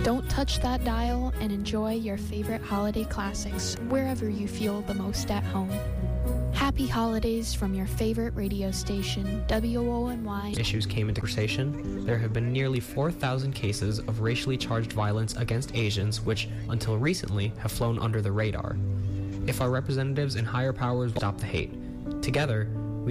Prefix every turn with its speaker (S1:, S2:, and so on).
S1: Don't touch that dial and enjoy your favorite holiday classics wherever you feel the most at home. Happy holidays from your favorite radio station, WONY.
S2: Issues came into conversation, there have been nearly 4,000 cases of racially charged violence against Asians, which, until recently, have flown under the radar. If our representatives and higher powers stop the hate, together,